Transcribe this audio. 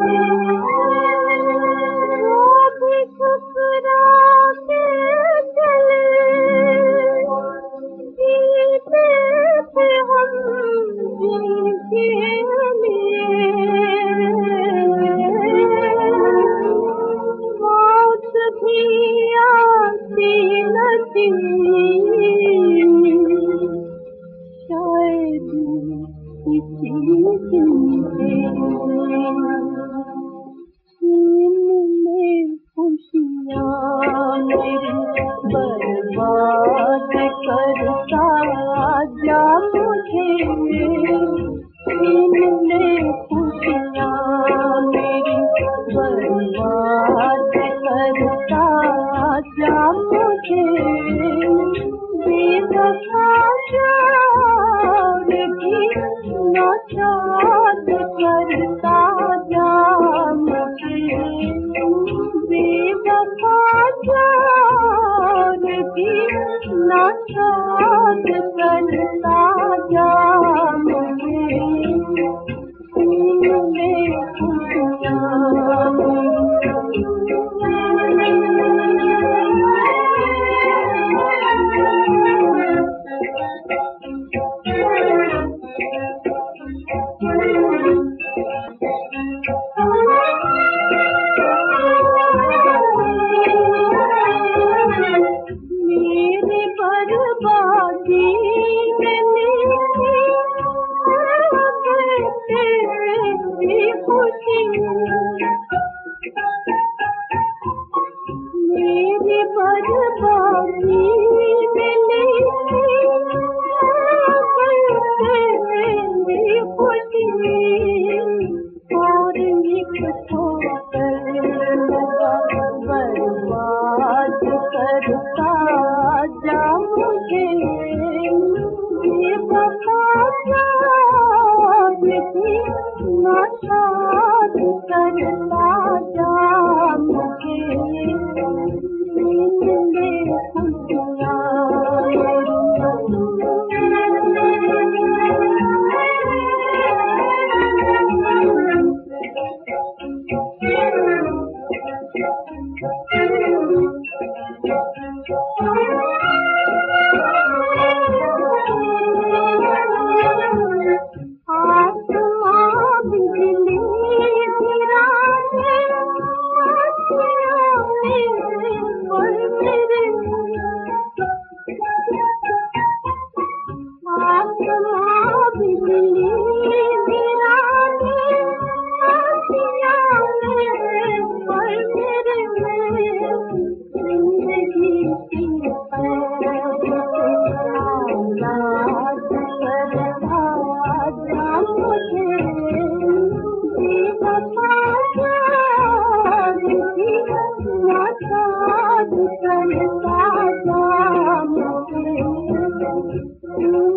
बर्बाद करता जा मुझे इनने खुशियाँ मेरी बर्बाद करता जा मुझे बेवफा जान की नाचाद करता जा मुझे बेवफा जान की नाचाद करता जा मुझे इनने मेरी बर्बादी मेरी खुशी और एक बर्बाद करता जा मुझे बेवफा जान की नाचाद करता जा मुझे इनने खुशियाँ करता जा मुझे